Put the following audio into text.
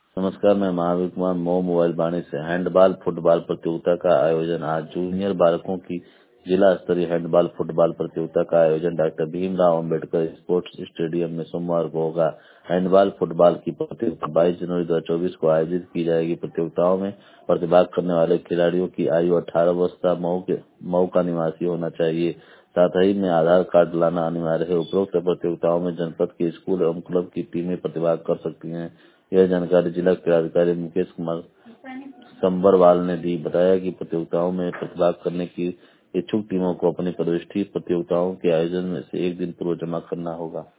नमस्कार, मैं महावीर कुमार मऊ मोबाइल वाणी से। हैंडबॉल फुटबॉल प्रतियोगिता का आयोजन आज जूनियर बालकों की जिला स्तरीय हैंडबॉल फुटबॉल प्रतियोगिता का आयोजन doctor Bhimrao Ambedkar sports stadium में सोमवार को होगा। हैंडबॉल फुटबॉल की प्रतियोगिता 22 जनवरी 2024 को आयोजित की जाएगी। प्रतियोगिताओं में प्रतिभाग करने वाले खिलाड़ियों की आयु 18 वर्ष तक मऊ का निवासी होना चाहिए। साथ ही में आधार कार्ड लाना अनिवार्य है। उपरोक्त प्रतियोगिताओं में जनपद के स्कूल एवं क्लब की टीमें प्रतिभाग कर सकती हैं। यह जानकारी जिला क्रीड़ाधिकारी मुकेश कुमार संबरवाल ने दी। बताया कि प्रतियोगिताओं में प्रतिभाग करने की इच्छुक टीमों को अपनी प्रतिष्ठित प्रतियोगिताओं के आयोजन में से एक दिन पूर्व जमा करना होगा।